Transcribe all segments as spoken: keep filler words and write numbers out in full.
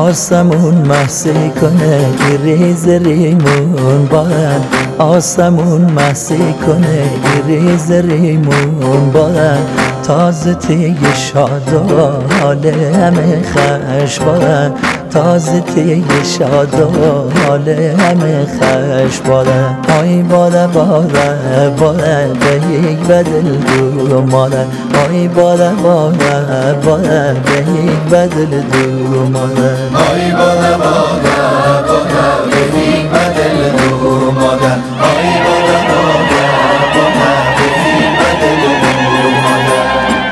آسمون محسی کنه ای ریز ریمون باید آسمون محسی کنه ای ریز ریمون باید تازه تیگ شاد و حال همه خش باید تازه تیگ شاد و حال همه خش باید آی باده باده باده به یک بدل دو ماده آی باده باده باده به یک بدل دو ماده آی باده باده باده به یک بدل دو ماده آی باده باده باده به یک بدل دو ماده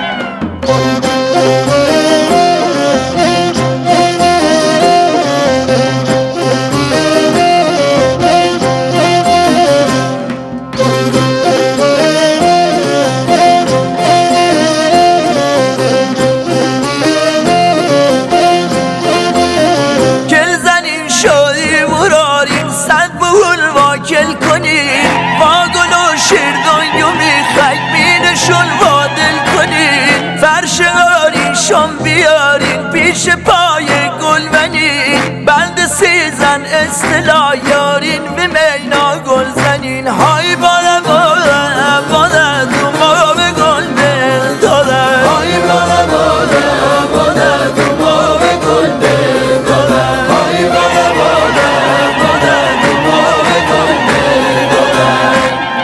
واکل کنید با گل و شیردان و میخک بینشون وادل کنید فرش آریشان بیارین پیش پای گل بنین بند سیزن اصطلاح یارین به مینا گل زنین های بالا بالا بالا تو ما به گل دل داده های بالا بالا بالا تو ما به گل دل داده های بالا بالا بالا تو ما به گل دل داده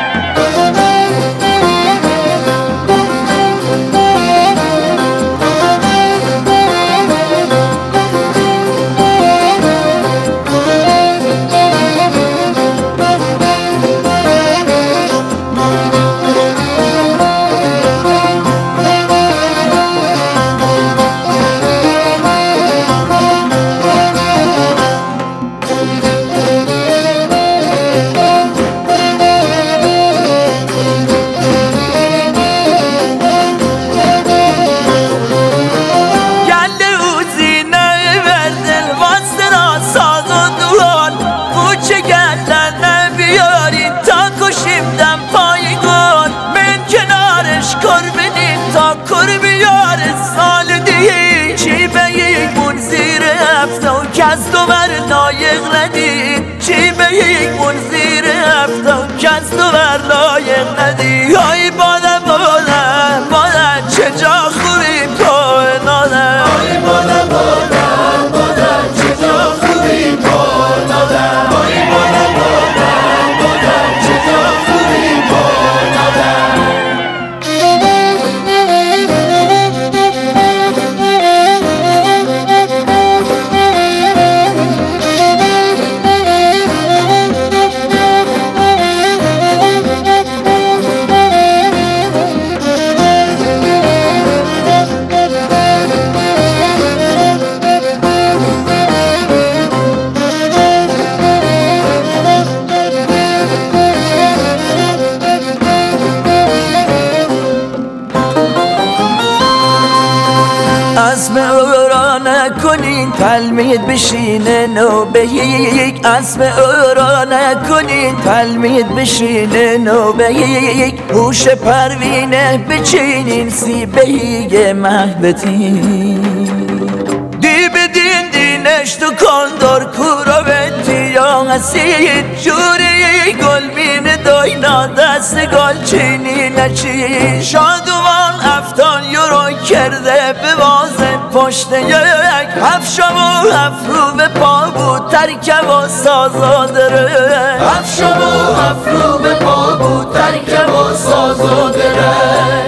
تا کر بیار سال دیگه چی به یک مون زیر هفته و کس دو بر لایق ندید چی به یک مون زیر هفته و کس دو بر لایق ندید های باده باده باده چه جا خوبی پا ناده های باده باده باده چه جا خوبی پا ناده های باده باده باده چه جا خوبی پا ناده اسم او را نکنین تلمید بشینه نو به یک اسم او را نکنین تلمید بشینه نو به یک هوش پروینه بچینین سی به یک محبتی دی بدین دینش تو کندر کورا بتی یا غسید جوری گل مین داینا دست گل چینی نچین شادوان افتان یورو کرده به وازه پشت یک هفشم و هفرو به پا بود ترکب و سازادره هفشم و هفرو به پا بود ترکب و سازادره